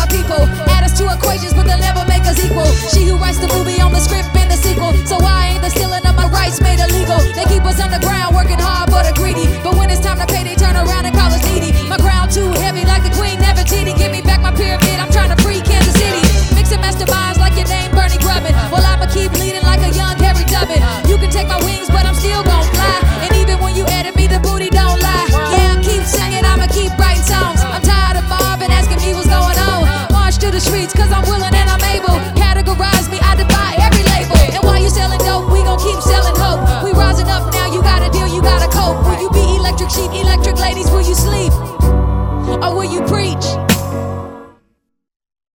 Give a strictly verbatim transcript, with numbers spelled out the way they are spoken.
our people. Add us to equations, but they'll never make us equal. She who writes the movie on the script and the sequel. So why ain't the stealing of my rights made illegal? They keep us underground, working hard but are greedy. But when it's time to pay, they